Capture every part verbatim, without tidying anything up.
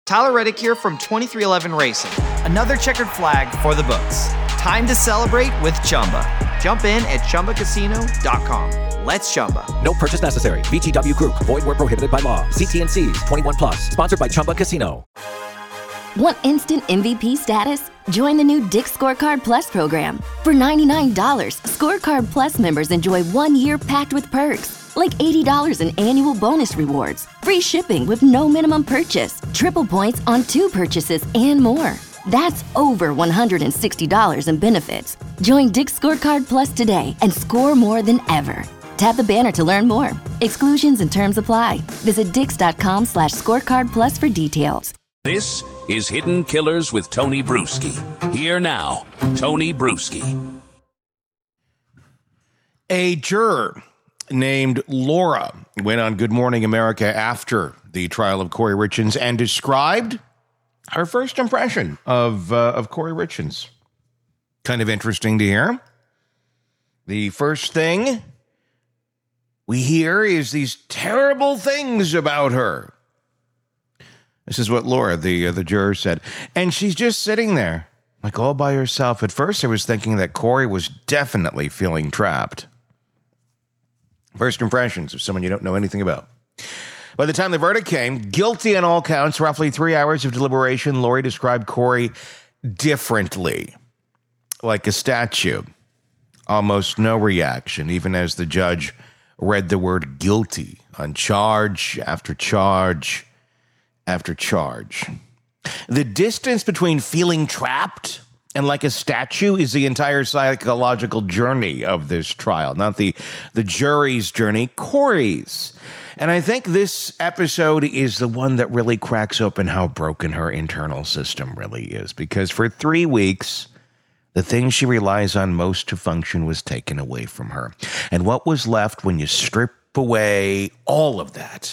Tyler Reddick here from twenty-three eleven Racing. Another checkered flag for the books. Time to celebrate with Chumba. Jump in at Chumba Casino dot com. Let's Chumba. No purchase necessary. V G W Group. Void where prohibited by law. See T N Cs. twenty-one plus. Sponsored by Chumba Casino. Want instant M V P status? Join the new Dick's Scorecard Plus program. For ninety-nine dollars, Scorecard Plus members enjoy one year packed with perks, like eighty dollars in annual bonus rewards, free shipping with no minimum purchase, triple points on two purchases, and more. That's over one hundred sixty dollars in benefits. Join Dick's Scorecard Plus today and score more than ever. Tap the banner to learn more. Exclusions and terms apply. Visit dix.com slash scorecard plus for details. This is Hidden Killers with Tony Bruschi. Here now, Tony Bruschi. A juror named Laura went on Good Morning America after the trial of Corey Richins and described her first impression of uh, of Corey Richins. Kind of interesting to hear. The first thing we hear is these terrible things about her. This is what Laura, the uh, the juror, said. And she's just sitting there, like all by herself. At first, I was thinking that Corey was definitely feeling trapped. First impressions of someone you don't know anything about. By the time the verdict came, guilty on all counts, roughly three hours of deliberation, Lori described Corey differently, like a statue. Almost no reaction, even as the judge read the word guilty on charge after charge after charge. The distance between feeling trapped and like a statue is the entire psychological journey of this trial, not the, the jury's journey, Corey's. And I think this episode is the one that really cracks open how broken her internal system really is, because for three weeks, the thing she relies on most to function was taken away from her. And what was left when you strip away all of that?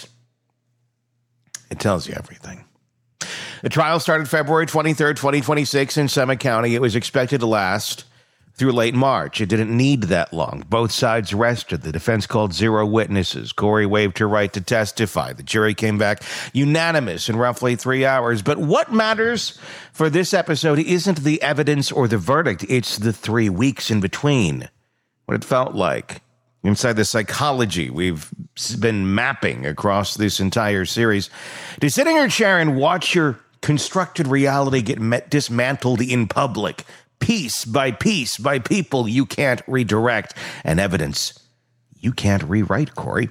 It tells you everything. The trial started February twenty-third, twenty twenty-six in Summit County. It was expected to last through late March. It didn't need that long. Both sides rested. The defense called zero witnesses. Corey waived her right to testify. The jury came back unanimous in roughly three hours. But what matters for this episode isn't the evidence or the verdict. It's the three weeks in between. What it felt like. Inside the psychology we've been mapping across this entire series. To sit in your chair and watch your constructed reality get met, dismantled in public, piece by piece by people you can't redirect, and evidence you can't rewrite, Corey.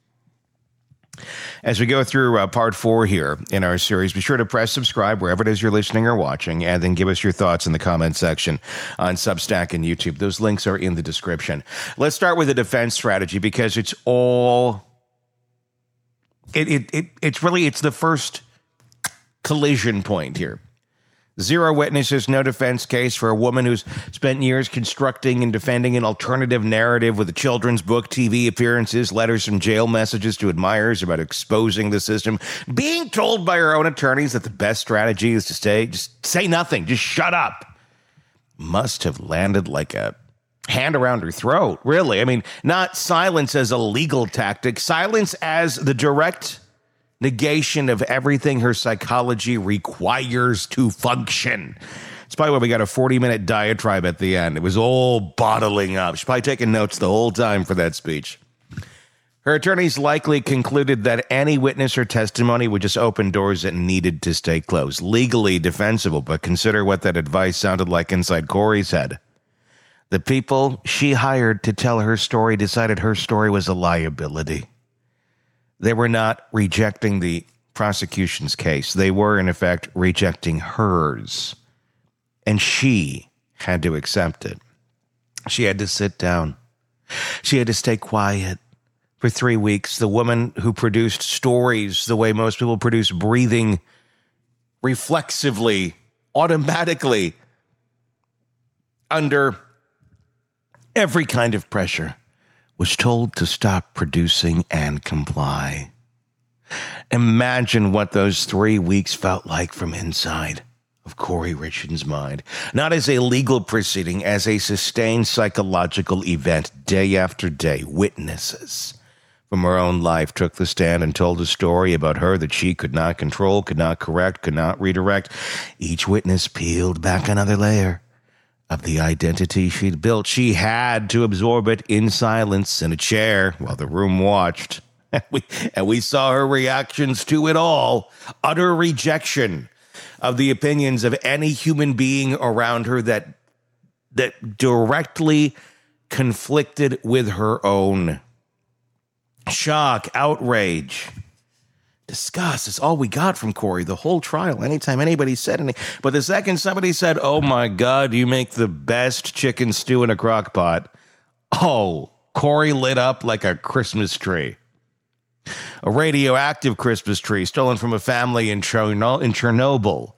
As we go through uh, part four here in our series, be sure to press subscribe wherever it is you're listening or watching, and then give us your thoughts in the comment section on Substack and YouTube. Those links are in the description. Let's start with the defense strategy, because it's all, it, it, it it's really, it's the first collision point here. Zero witnesses, no defense case for a woman who's spent years constructing and defending an alternative narrative with a children's book, T V appearances, letters from jail messages to admirers about exposing the system, being told by her own attorneys that the best strategy is to stay, just say nothing, just shut up. Must have landed like a hand around her throat, really. I mean, not silence as a legal tactic, silence as the direct negation of everything her psychology requires to function. It's probably why we got a forty-minute diatribe at the end. It was all bottling up. She's probably taking notes the whole time for that speech. Her attorneys likely concluded that any witness or testimony would just open doors that needed to stay closed. Legally defensible, but consider what that advice sounded like inside Corey's head. The people she hired to tell her story decided her story was a liability. They were not rejecting the prosecution's case. They were, in effect, rejecting hers. And she had to accept it. She had to sit down. She had to stay quiet. For three weeks, the woman who produced stories the way most people produce, breathing reflexively, automatically, under every kind of pressure, was told to stop producing and comply. Imagine what those three weeks felt like from inside of Corey Richins' mind. Not as a legal proceeding, as a sustained psychological event, day after day. Witnesses, from her own life took the stand and told a story about her that she could not control, could not correct, could not redirect. Each witness peeled back another layer of the identity she'd built. She had to absorb it in silence in a chair while the room watched. And we, and we saw her reactions to it all. Utter rejection of the opinions of any human being around her that, that directly conflicted with her own. Shock, outrage, disgust is all we got from Corey the whole trial. Anytime anybody said anything. But the second somebody said, oh my God, you make the best chicken stew in a crock pot. Oh, Corey lit up like a Christmas tree. A radioactive Christmas tree stolen from a family in, Cherno- in Chernobyl.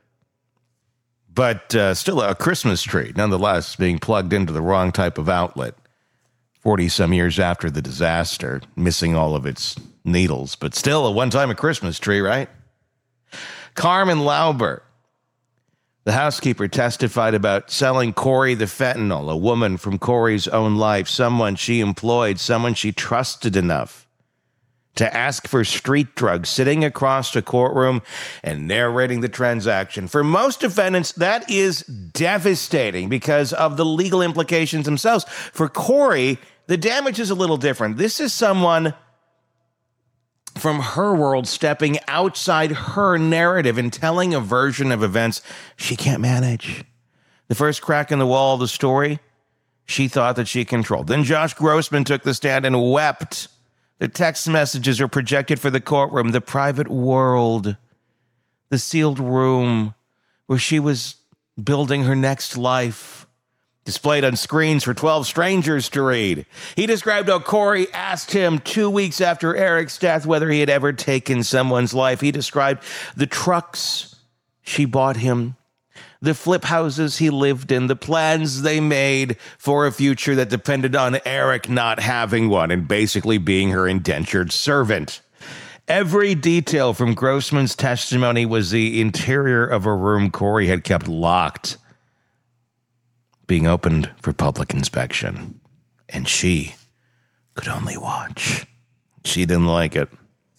But uh, still a Christmas tree, nonetheless, being plugged into the wrong type of outlet. forty-some years after the disaster, missing all of its needles, but still a one-time a Christmas tree, right? Carmen Lauber, the housekeeper, testified about selling Corey the fentanyl, a woman from Corey's own life, someone she employed, someone she trusted enough to ask for street drugs, sitting across the courtroom and narrating the transaction. For most defendants, that is devastating because of the legal implications themselves. For Corey, the damage is a little different. This is someone from her world stepping outside her narrative and telling a version of events she can't manage. The first crack in the wall of the story, she thought that she controlled. Then Josh Grossman took the stand and wept. The text messages are projected for the courtroom, the private world, the sealed room where she was building her next life, displayed on screens for twelve strangers to read. He described how Corey asked him two weeks after Eric's death whether he had ever taken someone's life. He described the trucks she bought him, the flip houses he lived in, the plans they made for a future that depended on Eric not having one and basically being her indentured servant. Every detail from Grossman's testimony was the interior of a room Corey had kept locked, being opened for public inspection. And she could only watch. She didn't like it.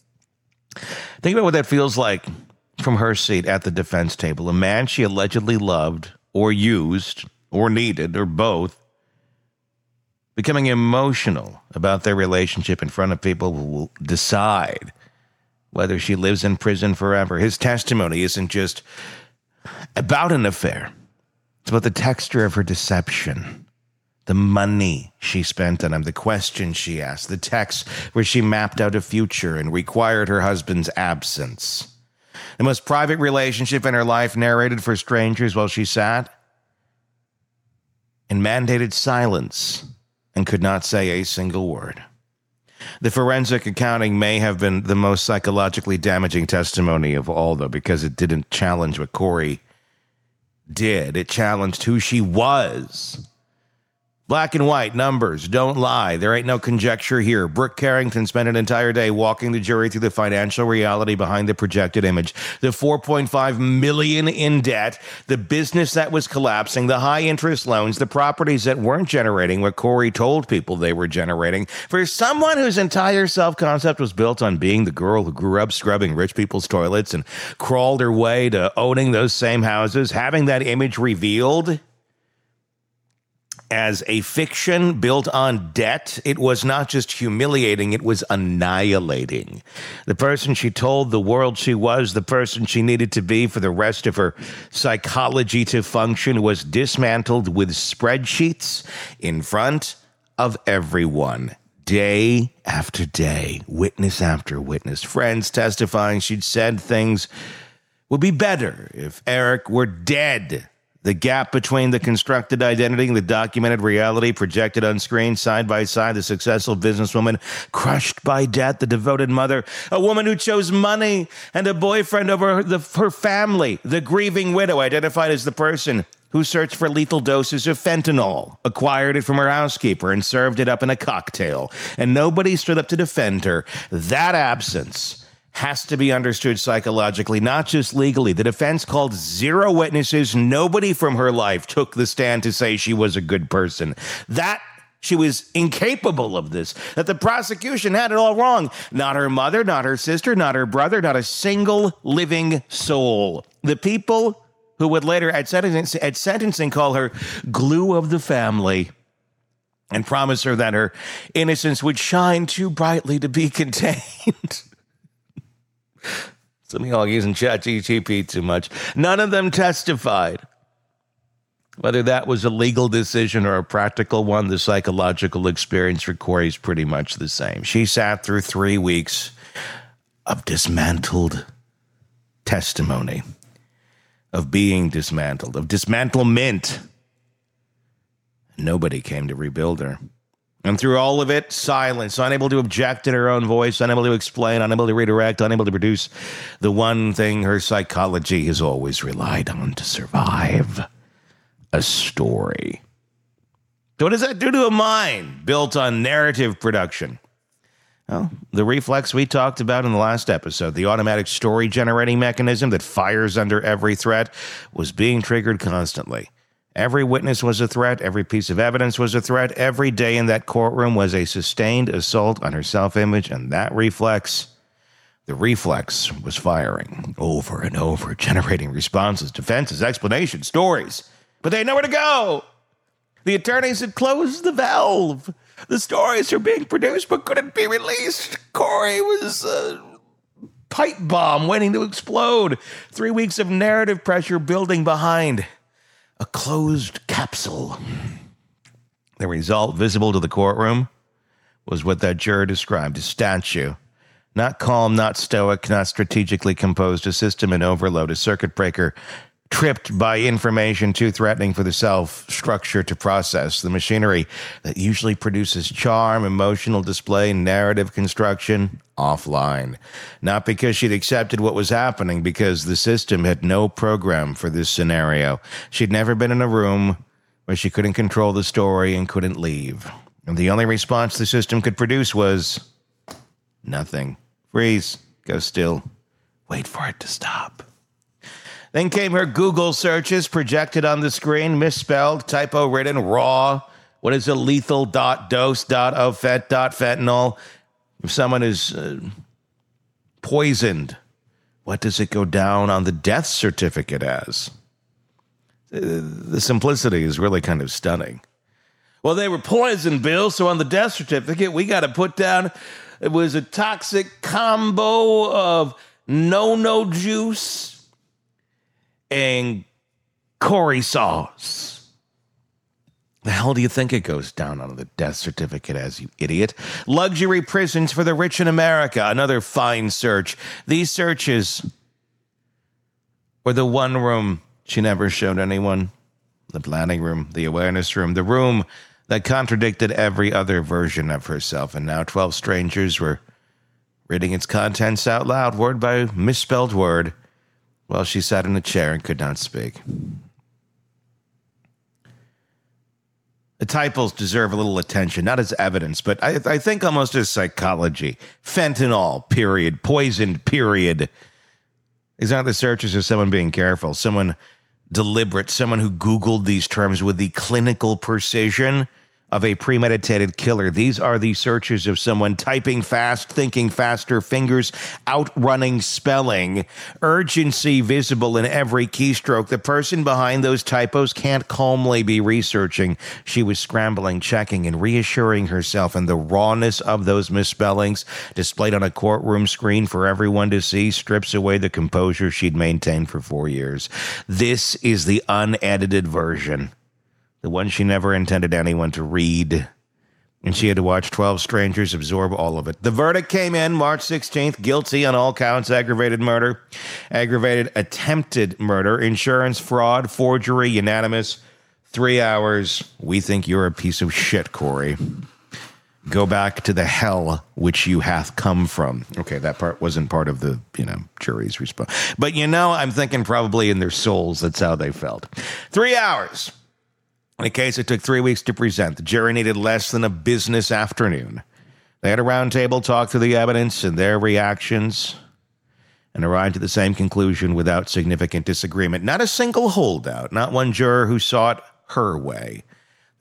Think about what that feels like from her seat at the defense table. A man she allegedly loved or used or needed or both, becoming emotional about their relationship in front of people who will decide whether she lives in prison forever. His testimony isn't just about an affair. It's about the texture of her deception, the money she spent on him, the questions she asked, the texts where she mapped out a future and required her husband's absence. The most private relationship in her life narrated for strangers while she sat in mandated silence and could not say a single word. The forensic accounting may have been the most psychologically damaging testimony of all, though, because it didn't challenge what Corey did. It challenged who she was. Black and white, numbers, don't lie. There ain't no conjecture here. Brooke Carrington spent an entire day walking the jury through the financial reality behind the projected image. The four point five million dollars in debt, the business that was collapsing, the high-interest loans, the properties that weren't generating what Corey told people they were generating. For someone whose entire self-concept was built on being the girl who grew up scrubbing rich people's toilets and crawled her way to owning those same houses, having that image revealed as a fiction built on debt, it was not just humiliating, it was annihilating. The person she told the world she was, the person she needed to be for the rest of her psychology to function, was dismantled with spreadsheets in front of everyone. Day after day, witness after witness, friends testifying she'd said things would be better if Eric were dead. The gap between the constructed identity and the documented reality projected on screen side by side, the successful businesswoman crushed by debt, the devoted mother, a woman who chose money and a boyfriend over the, her family, the grieving widow identified as the person who searched for lethal doses of fentanyl, acquired it from her housekeeper and served it up in a cocktail, and nobody stood up to defend her. That absence has to be understood psychologically, not just legally. The defense called zero witnesses. Nobody from her life took the stand to say she was a good person. That she was incapable of this, that the prosecution had it all wrong. Not her mother, not her sister, not her brother, not a single living soul. The people who would later at sentencing, at sentencing call her glue of the family and promise her that her innocence would shine too brightly to be contained. Some of y'all using ChatGPT too much. None of them testified. Whether that was a legal decision or a practical one, the psychological experience for Corey is pretty much the same. She sat through three weeks of dismantled testimony, of being dismantled, of dismantlement. Nobody came to rebuild her. And through all of it, silence, unable to object in her own voice, unable to explain, unable to redirect, unable to produce the one thing her psychology has always relied on to survive: a story. So what does that do to a mind built on narrative production? Well, the reflex we talked about in the last episode, the automatic story generating mechanism that fires under every threat, was being triggered constantly. Every witness was a threat. Every piece of evidence was a threat. Every day in that courtroom was a sustained assault on her self-image, and that reflex, the reflex, was firing over and over, generating responses, defenses, explanations, stories. But they had nowhere to go. The attorneys had closed the valve. The stories were being produced but couldn't be released. Corey was a pipe bomb waiting to explode. Three weeks of narrative pressure building behind a closed capsule. The result, visible to the courtroom, was what that juror described: a statue. Not calm, not stoic, not strategically composed, a system in overload, a circuit breaker tripped by information too threatening for the self-structure to process. The machinery that usually produces charm, emotional display, narrative construction, offline. Not because she'd accepted what was happening, because the system had no program for this scenario. She'd never been in a room where she couldn't control the story and couldn't leave. And the only response the system could produce was nothing. Freeze. Go still. Wait for it to stop. Then came her Google searches projected on the screen, misspelled, typo-ridden, raw. What is a lethal dot dose dot ofet dot fentanyl? If someone is uh, poisoned, what does it go down on the death certificate as? Uh, the simplicity is really kind of stunning. Well, they were poisoned, Bill, so on the death certificate, we got to put down it was a toxic combo of no-no juice and Corey sauce. The hell do you think it goes down on the death certificate as, you idiot? Luxury prisons for the rich in America. Another fine search. These searches were the one room she never showed anyone. The planning room, the awareness room, the room that contradicted every other version of herself. And now twelve strangers were reading its contents out loud, word by misspelled word, while she sat in a chair and could not speak. The typos deserve a little attention, not as evidence, but I, I think almost as psychology. Fentanyl, period. Poisoned, period. These aren't the searches of someone being careful, someone deliberate, someone who Googled these terms with the clinical precision of a premeditated killer. These are the searches of someone typing fast, thinking faster, fingers outrunning spelling, urgency visible in every keystroke. The person behind those typos can't calmly be researching. She was scrambling, checking, and reassuring herself, and the rawness of those misspellings displayed on a courtroom screen for everyone to see strips away the composure she'd maintained for four years. This is the unedited version. The one she never intended anyone to read. And she had to watch twelve strangers absorb all of it. The verdict came in March sixteenth, guilty on all counts, aggravated murder, aggravated attempted murder, insurance fraud, forgery, unanimous, three hours. We think you're a piece of shit, Corey. Go back to the hell which you hath come from. Okay, that part wasn't part of the, you know, jury's response. But, you know, I'm thinking probably in their souls, that's how they felt. Three hours. In a case it took three weeks to present, the jury needed less than a business afternoon. They had a round table, talk through the evidence and their reactions, and arrived at the same conclusion without significant disagreement. Not a single holdout, not one juror who saw it her way.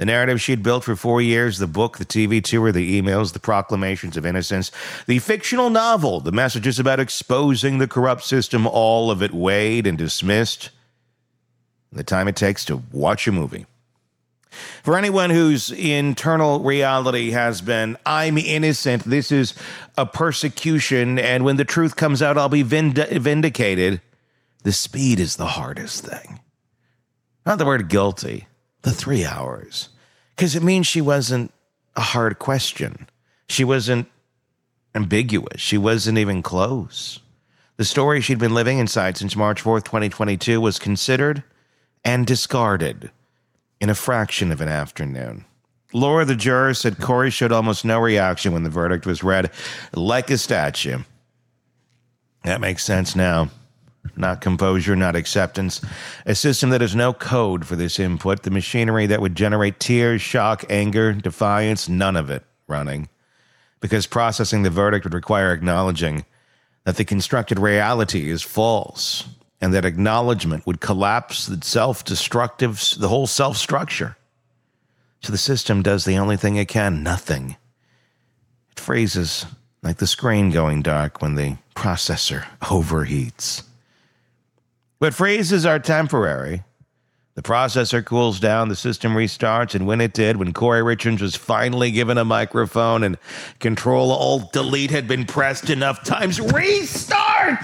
The narrative she'd built for four years, the book, the T V tour, the emails, the proclamations of innocence, the fictional novel, the messages about exposing the corrupt system, all of it weighed and dismissed. The time it takes to watch a movie. For anyone whose internal reality has been, I'm innocent, this is a persecution, and when the truth comes out, I'll be vind- vindicated, the speed is the hardest thing. Not the word guilty, the three hours. Because it means she wasn't a hard question. She wasn't ambiguous. She wasn't even close. The story she'd been living inside since March fourth, twenty twenty-two was considered and discarded in a fraction of an afternoon. Laura, the juror, said Corey showed almost no reaction when the verdict was read, like a statue. That makes sense now. Not composure, not acceptance. A system that has no code for this input. The machinery that would generate tears, shock, anger, defiance, none of it running. Because processing the verdict would require acknowledging that the constructed reality is false, and that acknowledgement would collapse the self-destructive, the whole self-structure. So the system does the only thing it can, nothing. It freezes like the screen going dark when the processor overheats. But freezes are temporary. The processor cools down, the system restarts, and when it did, when Corey Richards was finally given a microphone and Control-Alt-Delete had been pressed enough times, restart!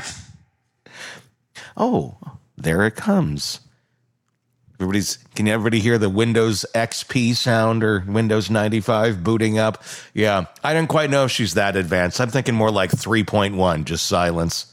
Oh, there it comes. Everybody's, can everybody hear the Windows X P sound or Windows ninety-five booting up? Yeah, I don't quite know if she's that advanced. I'm thinking more like three point one, just silence.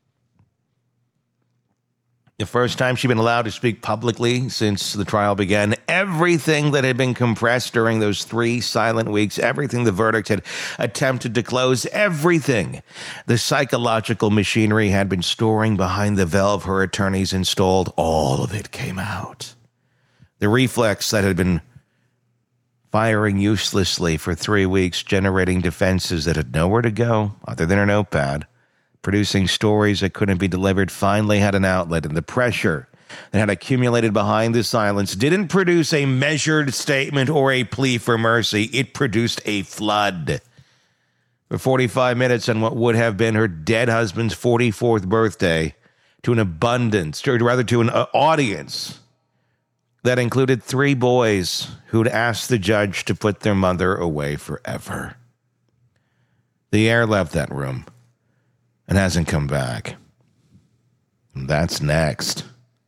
The first time she'd been allowed to speak publicly since the trial began, everything that had been compressed during those three silent weeks, everything the verdict had attempted to close, everything the psychological machinery had been storing behind the valve her attorneys installed, all of it came out. The reflex that had been firing uselessly for three weeks, generating defenses that had nowhere to go other than her notepad, producing stories that couldn't be delivered, finally had an outlet, and the pressure that had accumulated behind the silence didn't produce a measured statement or a plea for mercy. It produced a flood. For forty-five minutes on what would have been her dead husband's forty-fourth birthday, to an abundance, or rather to an uh, audience that included three boys who'd asked the judge to put their mother away forever. The air left that room and hasn't come back. And that's next.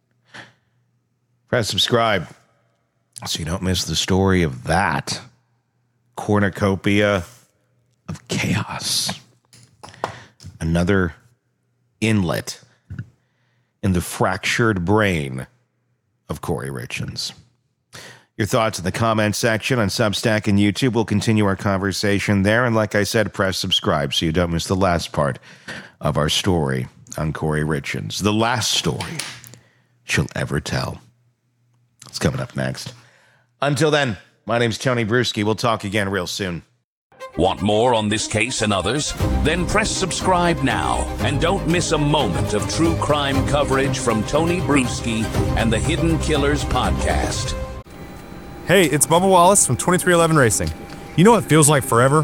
Press subscribe so you don't miss the story of that cornucopia of chaos. Another inlet in the fractured brain of Corey Richards. Your thoughts in the comment section on Substack and YouTube. We'll continue our conversation there. And like I said, press subscribe so you don't miss the last part of our story on Corey Richards. The last story she'll ever tell. It's coming up next. Until then, my name's Tony Bruschi. We'll talk again real soon. Want more on this case and others? Then press subscribe now and don't miss a moment of true crime coverage from Tony Bruschi and the Hidden Killers podcast. Hey, it's Bubba Wallace from twenty-three eleven Racing. You know what feels like forever?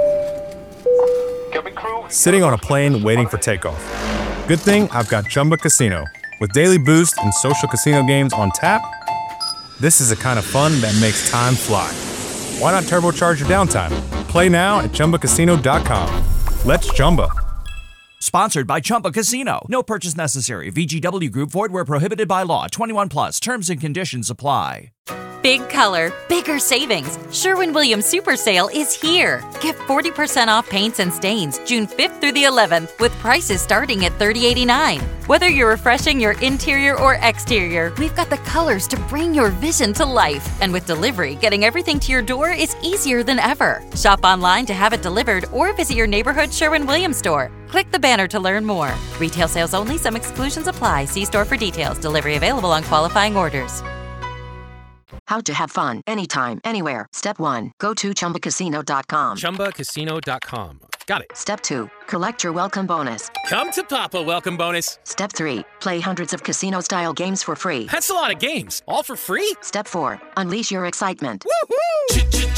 Sitting on a plane waiting for takeoff. Good thing I've got Chumba Casino. With daily boost and social casino games on tap, this is the kind of fun that makes time fly. Why not turbocharge your downtime? Play now at Chumba Casino dot com. Let's Chumba. Sponsored by Chumba Casino. No purchase necessary. V G W Group. Void where prohibited by law. twenty-one plus. Terms and conditions apply. Big color, bigger savings. Sherwin-Williams Super Sale is here. Get forty percent off paints and stains June fifth through the eleventh with prices starting at thirty eighty-nine. Whether you're refreshing your interior or exterior, we've got the colors to bring your vision to life. And with delivery, getting everything to your door is easier than ever. Shop online to have it delivered or visit your neighborhood Sherwin-Williams store. Click the banner to learn more. Retail sales only. Some exclusions apply. See store for details. Delivery available on qualifying orders. How to have fun anytime, anywhere. Step one. Go to Chumba Casino dot com. Chumba Casino dot com. Got it. Step two, collect your welcome bonus. Come to Papa welcome bonus. Step three, play hundreds of casino-style games for free. That's a lot of games. All for free? Step four, unleash your excitement. Woohoo!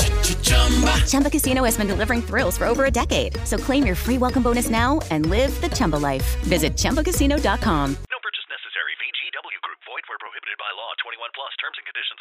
Chumba Casino has been delivering thrills for over a decade. So claim your free welcome bonus now and live the Chumba life. Visit Chumba Casino dot com. No purchase necessary. V G W Group. Void where prohibited by law. twenty-one plus. Terms and conditions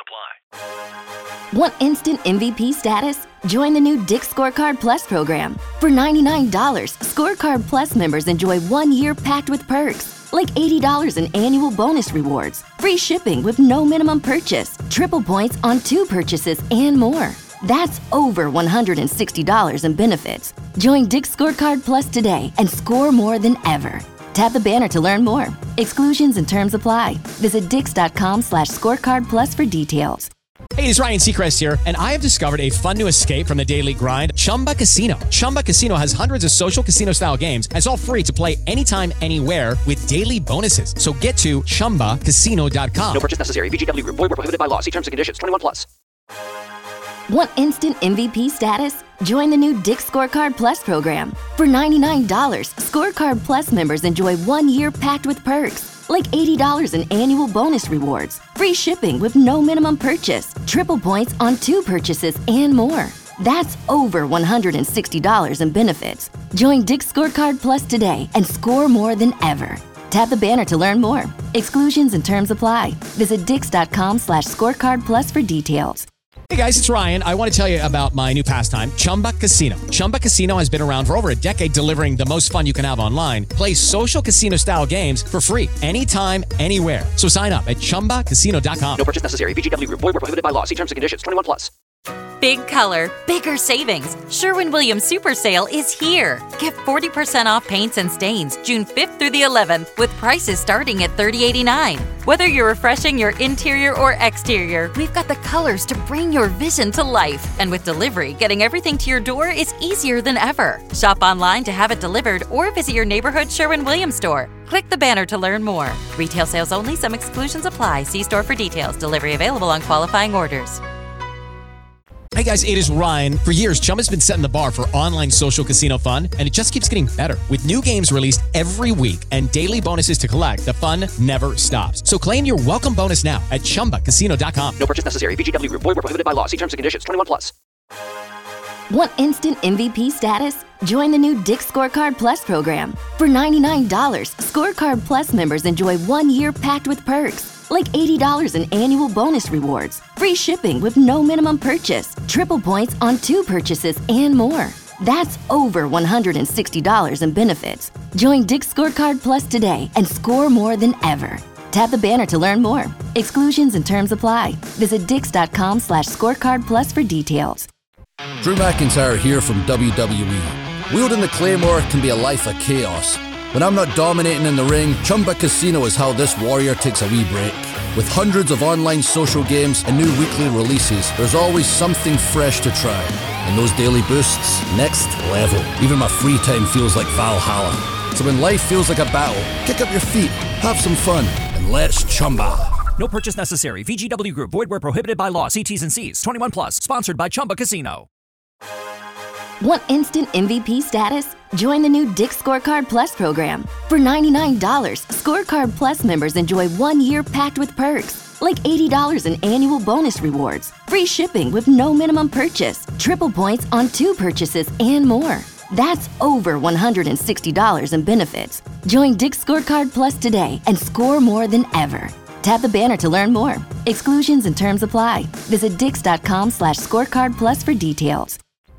apply. Want instant M V P status? Join the new Dick's Scorecard Plus program. For ninety-nine dollars, Scorecard Plus members enjoy one year packed with perks, like eighty dollars in annual bonus rewards, free shipping with no minimum purchase, triple points on two purchases, and more. That's over one hundred sixty dollars in benefits. Join Dick's Scorecard Plus today and score more than ever. Tap the banner to learn more. Exclusions and terms apply. Visit dix.com slash scorecard plus for details. Hey, it's Ryan Seacrest here, and I have discovered a fun new escape from the daily grind, Chumba Casino. Chumba Casino has hundreds of social casino-style games, and it's all free to play anytime, anywhere with daily bonuses. So get to chumba casino dot com. No purchase necessary. V G W Group. Void where prohibited by law. See terms and conditions. twenty-one plus. Want instant M V P status? Join the new Dick's Scorecard Plus program. For ninety-nine dollars, Scorecard Plus members enjoy one year packed with perks, like eighty dollars in annual bonus rewards, free shipping with no minimum purchase, triple points on two purchases, and more. That's over one hundred sixty dollars in benefits. Join Dick's Scorecard Plus today and score more than ever. Tap the banner to learn more. Exclusions and terms apply. Visit dix.com slash scorecard plus for details. Hey guys, it's Ryan. I want to tell you about my new pastime, Chumba Casino. Chumba Casino has been around for over a decade, delivering the most fun you can have online. Play social casino-style games for free anytime, anywhere. So sign up at chumba casino dot com. No purchase necessary. V G W Group. Void where prohibited by law. See terms and conditions. twenty-one plus. Big color, bigger savings. Sherwin-Williams Super Sale is here. Get forty percent off paints and stains June fifth through the eleventh with prices starting at thirty eighty-nine. Whether you're refreshing your interior or exterior, we've got the colors to bring your vision to life. And with delivery, getting everything to your door is easier than ever. Shop online to have it delivered or visit your neighborhood Sherwin-Williams store. Click the banner to learn more. Retail sales only. Some exclusions apply. See store for details. Delivery available on qualifying orders. Hey guys, it is Ryan. For years, Chumba's been setting the bar for online social casino fun, and it just keeps getting better. With new games released every week and daily bonuses to collect, the fun never stops. So claim your welcome bonus now at chumba casino dot com. No purchase necessary. V G W Group. Void where prohibited by law. See terms and conditions. twenty-one plus. Want instant M V P status? Join the new Dick's Scorecard Plus program. For ninety-nine dollars, Scorecard Plus members enjoy one year packed with perks, like eighty dollars in annual bonus rewards, free shipping with no minimum purchase, triple points on two purchases, and more. That's over one hundred sixty dollars in benefits. Join Dick's Scorecard Plus today and score more than ever. Tap the banner to learn more. Exclusions and terms apply. Visit dix.com slash scorecard plus for details. Drew McIntyre here from W W E. Wielding the Claymore can be a life of chaos. When I'm not dominating in the ring, Chumba Casino is how this warrior takes a wee break. With hundreds of online social games and new weekly releases, there's always something fresh to try. And those daily boosts, next level. Even my free time feels like Valhalla. So when life feels like a battle, kick up your feet, have some fun, and let's Chumba. No purchase necessary. V G W Group. Void where prohibited by law. See T's and C's. twenty-one plus. Sponsored by Chumba Casino. Want instant M V P status? Join the new Dick's Scorecard Plus program. For ninety-nine dollars, Scorecard Plus members enjoy one year packed with perks, like eighty dollars in annual bonus rewards, free shipping with no minimum purchase, triple points on two purchases, and more. That's over one hundred sixty dollars in benefits. Join Dick's Scorecard Plus today and score more than ever. Tap the banner to learn more. Exclusions and terms apply. Visit dix.com slash scorecard plus for details.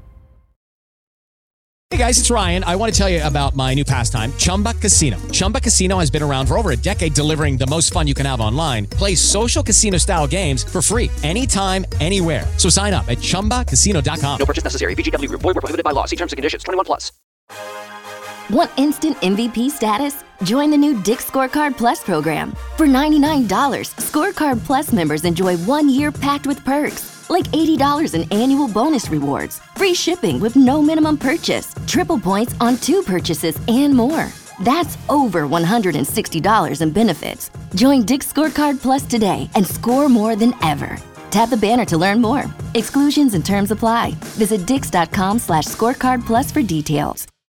Hey guys, it's Ryan. I want to tell you about my new pastime, Chumba Casino. Chumba Casino has been around for over a decade, delivering the most fun you can have online. Play social casino-style games for free anytime, anywhere. So sign up at chumba casino dot com. No purchase necessary. V G W Group. Void where prohibited by law. See terms and conditions. twenty-one plus. Want instant M V P status? Join the new Dick's Scorecard Plus program. For ninety-nine dollars, Scorecard Plus members enjoy one year packed with perks, like eighty dollars in annual bonus rewards, free shipping with no minimum purchase, triple points on two purchases, and more. That's over one hundred sixty dollars in benefits. Join Dick's Scorecard Plus today and score more than ever. Tap the banner to learn more. Exclusions and terms apply. Visit dix.com slash scorecard plus for details.